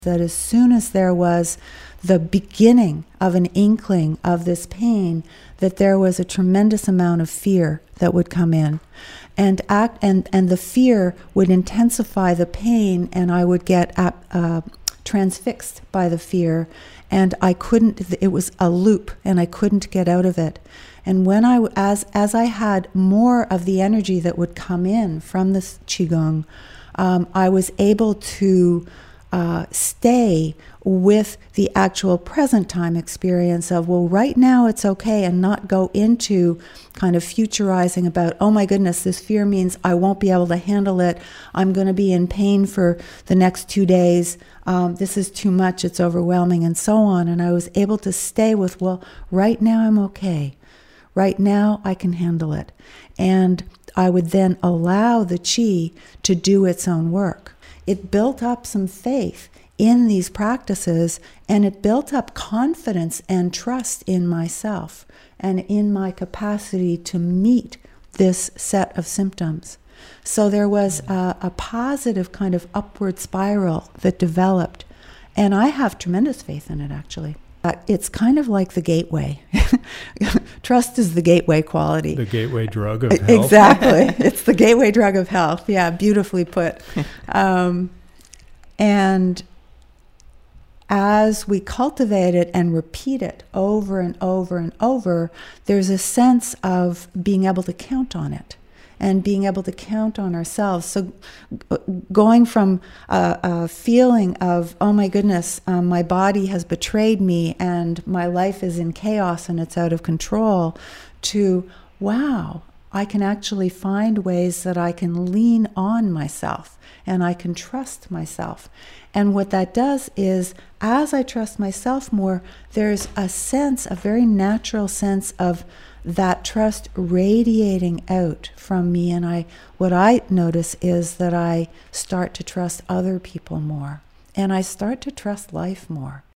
that as soon as there was the beginning of an inkling of this pain, that there was a tremendous amount of fear that would come in. And the fear would intensify the pain, and I would get transfixed by the fear, and I couldn't, it was a loop, and I couldn't get out of it. And when as I had more of the energy that would come in from this Qigong, I was able to stay with the actual present time experience of, well, right now it's okay, and not go into kind of futurizing about, oh my goodness, this fear means I won't be able to handle it. I'm going to be in pain for the next 2 days. This is too much. It's overwhelming, and so on. And I was able to stay with, well, right now I'm okay. Right now I can handle it. And I would then allow the Qi to do its own work. It built up some faith in these practices, and it built up confidence and trust in myself and in my capacity to meet this set of symptoms. So there was a positive kind of upward spiral that developed, and I have tremendous faith in it, actually. It's kind of like the gateway. Trust is the gateway quality. The gateway drug of health. Exactly. It's the gateway drug of health. Yeah, beautifully put. And as we cultivate it and repeat it over and over and over, there's a sense of being able to count on it and being able to count on ourselves. So going from a feeling of, oh my goodness, my body has betrayed me and my life is in chaos and it's out of control, to, wow, I can actually find ways that I can lean on myself and I can trust myself. And what that does is, as I trust myself more, there's a sense, a very natural sense of that trust radiating out from me. And what I notice is that I start to trust other people more. And I start to trust life more.